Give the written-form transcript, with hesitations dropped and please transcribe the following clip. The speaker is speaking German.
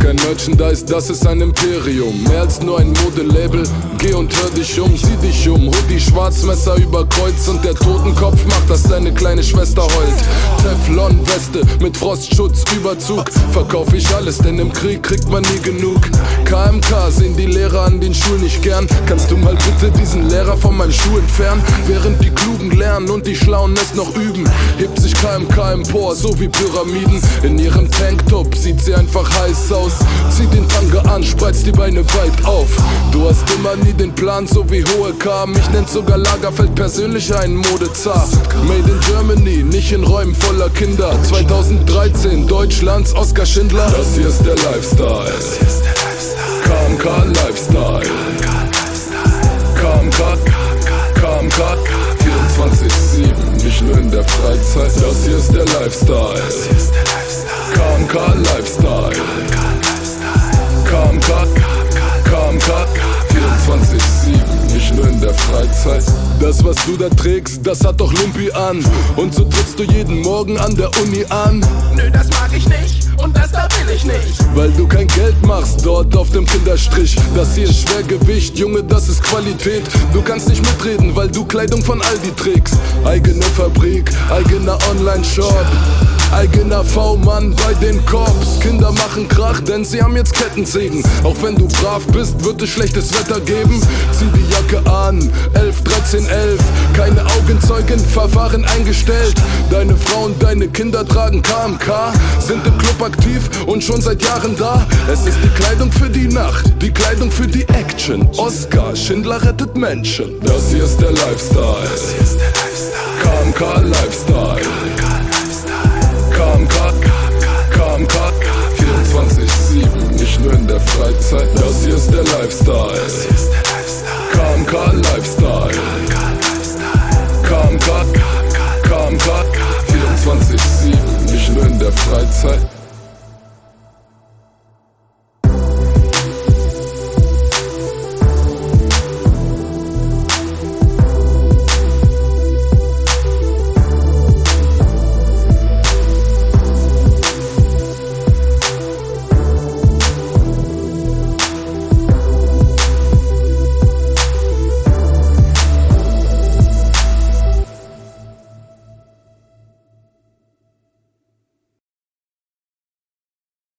kein Merchandise, das ist ein Imperium. Mehr als nur ein Modelabel, geh und hör dich um, sieh dich um. Hoodie, Schwarzmesser über Kreuz und der Totenkopf macht, dass deine kleine Schwester heult. Teflon-Weste mit Frostschutzüberzug, verkauf ich alles, denn im Krieg kriegt man nie genug. KMK sehen die Lehrer an den Schulen nicht gern. Kannst du mal bitte diesen Lehrer von meinem Schuh entfernen? Während die Klugen lernen und die Schlauen es noch üben, hebt sich KMK empor, so wie Pyramiden. In ihrem Tanktop sieht sie einfach heiß aus. Zieh den Tanga an, spreiz die Beine weit auf. Du hast immer nie den Plan, so wie Hohe K. Mich nennt sogar Lagerfeld persönlich einen Modezar. Made in Germany, nicht in Räumen voller Kinder. 2013, Deutschlands Oskar Schindler. Das hier ist der Lifestyle. KMK Lifestyle. KMK 24/7, nicht nur in der Freizeit. Das hier ist der Lifestyle. KMK Lifestyle. KMK 24/7, nicht nur in der Freizeit. Das, was du da trägst, das hat doch Lumpi an. Und so trittst du jeden Morgen an der Uni an. Nö, das mag ich nicht und das da will ich nicht. Weil du kein Geld machst dort auf dem Kinderstrich. Das hier ist Schwergewicht, Junge, das ist Qualität. Du kannst nicht mitreden, weil du Kleidung von Aldi trägst. Eigene Fabrik, eigener Online-Shop, eigener V-Mann bei den Cops. Kinder machen Krach, denn sie haben jetzt Kettensägen. Auch wenn du brav bist, wird es schlechtes Wetter geben. Zieh die Jacke an, 11, 13, 11. Keine Augenzeugen, Verfahren eingestellt. Deine Frau und deine Kinder tragen KMK, sind im Club aktiv und schon seit Jahren da. Es ist die Kleidung für die Nacht, die Kleidung für die Action. Oskar Schindler rettet Menschen. Das hier ist der Lifestyle. KMK Lifestyle. KMK 24/7, nicht nur in der Freizeit. Das hier ist der Lifestyle. KMK Lifestyle. KMK 24/7, nicht nur in der Freizeit.